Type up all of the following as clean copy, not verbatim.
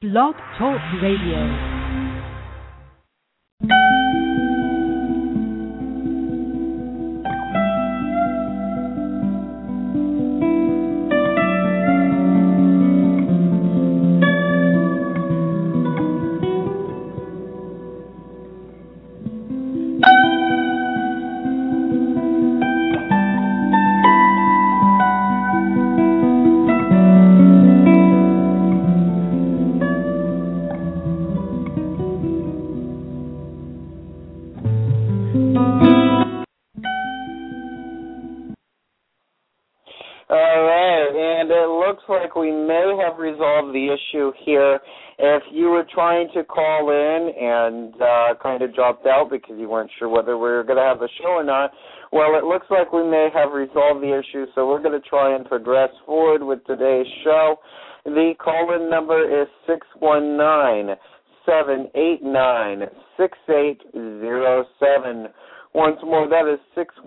Blog Talk Radio. Like we may have resolved the issue here. If you were trying to call in and kind of dropped out because you weren't sure whether we were going to have the show or not, well, it looks like we may have resolved the issue, so we're going to try and progress forward with today's show. The call-in number is 619-789-6807. Once more, that is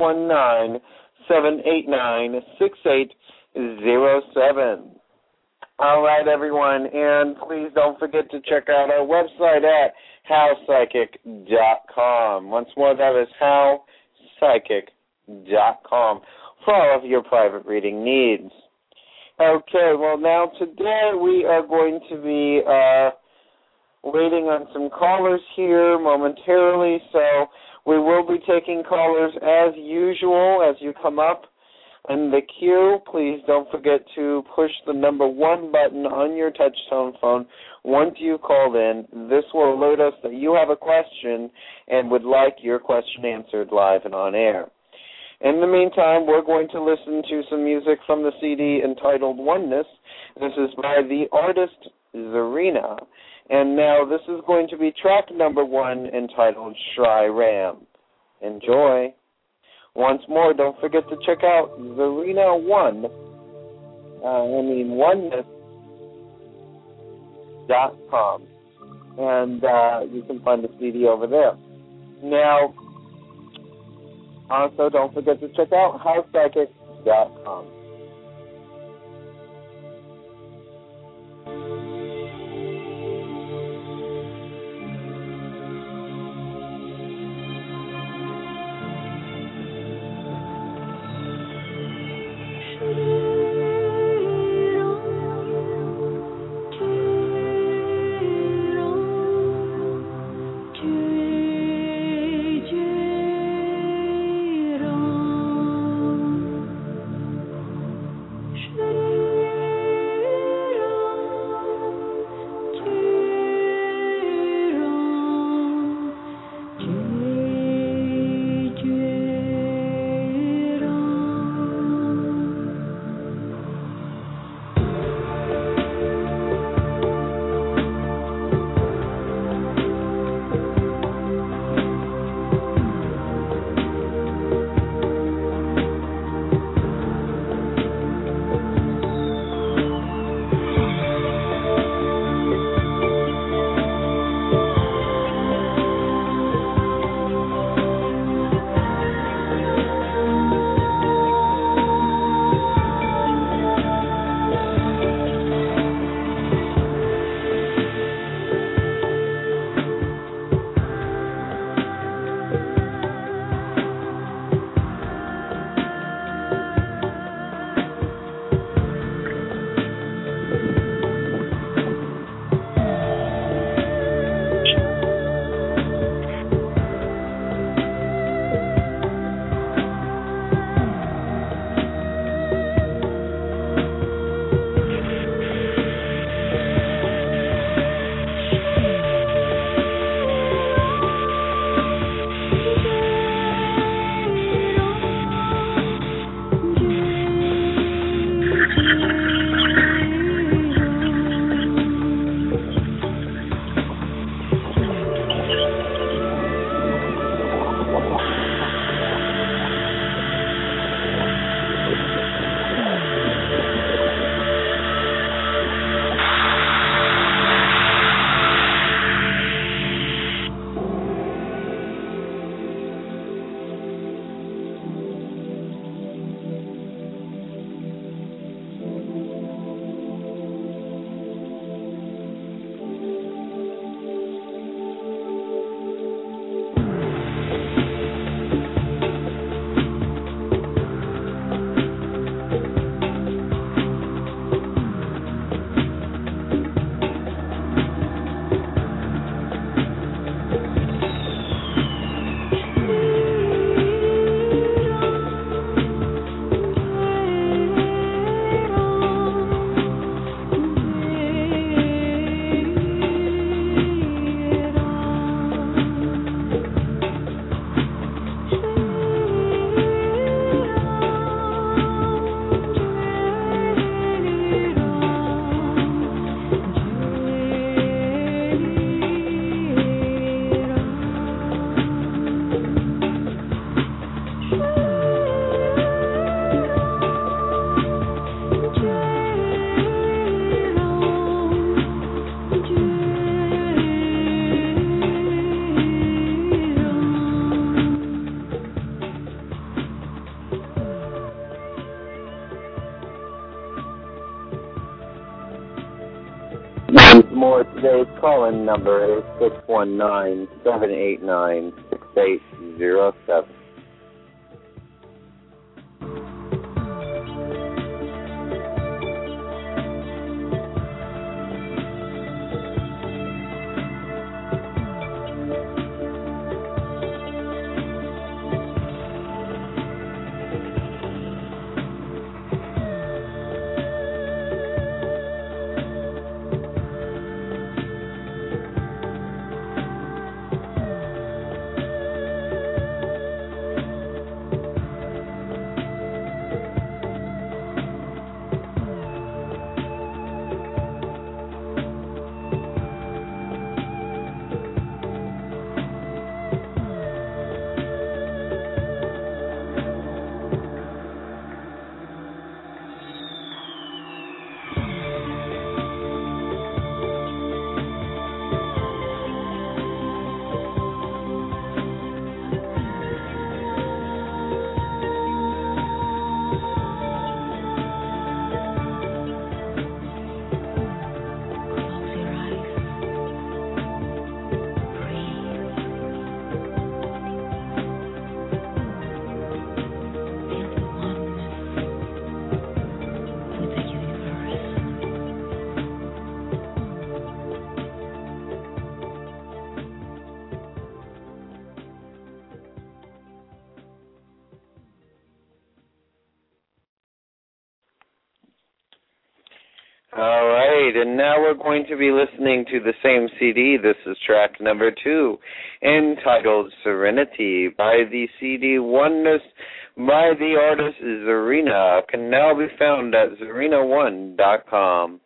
619-789-6807. All right, everyone, and please don't forget to check out our website at howpsychic.com. Once more, that is howpsychic.com for all of your private reading needs. Okay, well, now today we are going to be waiting on some callers here momentarily, so we will be taking callers as usual as you come up in the queue. Please don't forget to push the number 1 button on your touch-tone phone once you call in. This will alert us that you have a question and would like your question answered live and on air. In the meantime, we're going to listen to some music from the CD entitled Oneness. This is by the artist Zarina. And now this is going to be track number 1 entitled Shri Ram. Enjoy. Once more, don't forget to check out Oneness.com. And you can find the CD over there. Now, also don't forget to check out howpsychic.com. Once more, today's call-in number is 619-789-6807. All right, and now we're going to be listening to the same CD. This is track number 2, entitled Serenity by the CD Oneness by the artist Zarina. Can now be found at zarina1.com.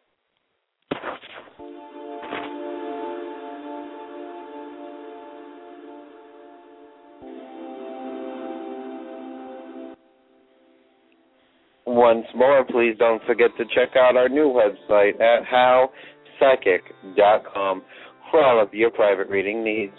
Once more, please don't forget to check out our new website at howpsychic.com for all of your private reading needs.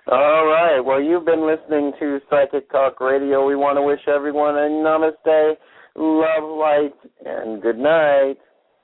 All right. Well, you've been listening to Psychic Talk Radio. We want to wish everyone a namaste, love, light, and good night.